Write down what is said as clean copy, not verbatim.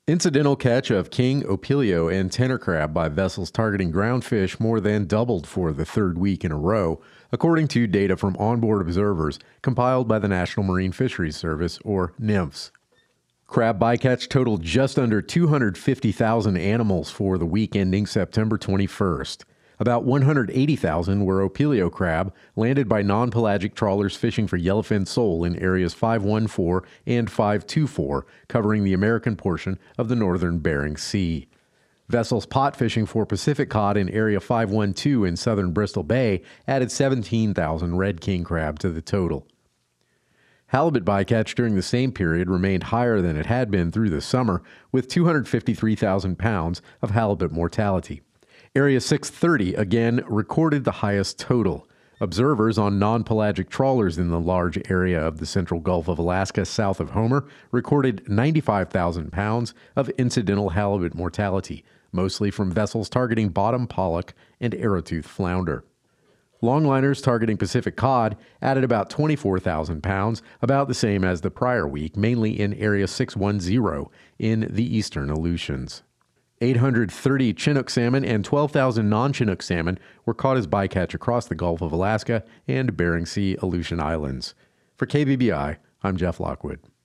Incidental catch of king, opilio, and tenor crab by vessels targeting ground fish more than doubled for the third week in a row, according to data from onboard observers compiled by the National Marine Fisheries Service, or NMFS. Crab bycatch totaled just under 250,000 animals for the week ending September 21st. About 180,000 were opilio crab landed by non-pelagic trawlers fishing for yellowfin sole in areas 514 and 524, covering the American portion of the northern Bering Sea. Vessels pot fishing for Pacific cod in area 512 in southern Bristol Bay added 17,000 red king crab to the total. Halibut bycatch during the same period remained higher than it had been through the summer, with 253,000 pounds of halibut mortality. Area 630 again recorded the highest total. Observers on non-pelagic trawlers in the large area of the central Gulf of Alaska south of Homer recorded 95,000 pounds of incidental halibut mortality, mostly from vessels targeting bottom pollock and arrowtooth flounder. Longliners targeting Pacific cod added about 24,000 pounds, about the same as the prior week, mainly in Area 610 in the eastern Aleutians. 830 Chinook salmon and 12,000 non-Chinook salmon were caught as bycatch across the Gulf of Alaska and Bering Sea Aleutian Islands. For KBBI, I'm Jeff Lockwood.